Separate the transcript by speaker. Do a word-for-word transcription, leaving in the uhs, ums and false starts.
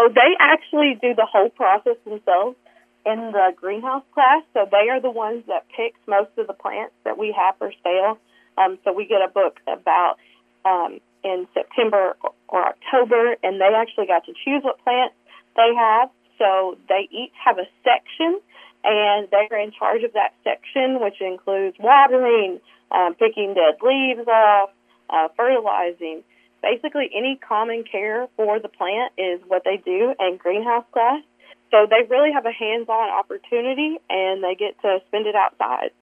Speaker 1: So they actually do the whole process themselves in the greenhouse class. So they are the ones that picks most of the plants that we have for sale. Um, so we get a book about um, in September or October, and they actually got to choose what plants they have. So they each have a section, and they're in charge of that section, which includes watering, um, picking dead leaves off, uh, fertilizing. Basically, any common care for the plant is what they do in greenhouse class. So they really have a hands-on opportunity, and they get to spend it outside.